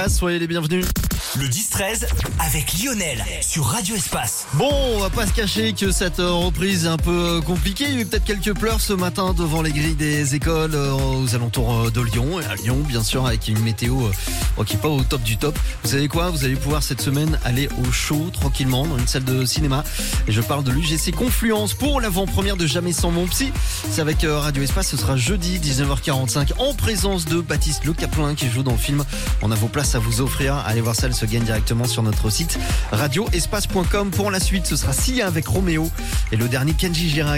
Espace, soyez les bienvenus. Le 10-13 avec Lionel sur Radio Espace. Bon, on va pas se cacher que cette reprise est un peu compliquée. Il y a eu peut-être quelques pleurs ce matin devant les grilles des écoles aux alentours de Lyon. Et à Lyon, bien sûr, avec une météo qui est pas au top du top. Vous savez quoi ? Vous allez pouvoir cette semaine aller au show tranquillement dans une salle de cinéma. Et je parle de l'UGC Confluence pour l'avant-première de Jamais sans mon psy. C'est avec Radio Espace. Ce sera jeudi 19h45 en présence de Baptiste Le Caplin qui joue dans le film. On a vos places à vous offrir. Allez voir ça, elle se gagne directement sur notre site radioespace.com. Pour la suite, ce sera Sia avec Roméo et le dernier Kenji Girac.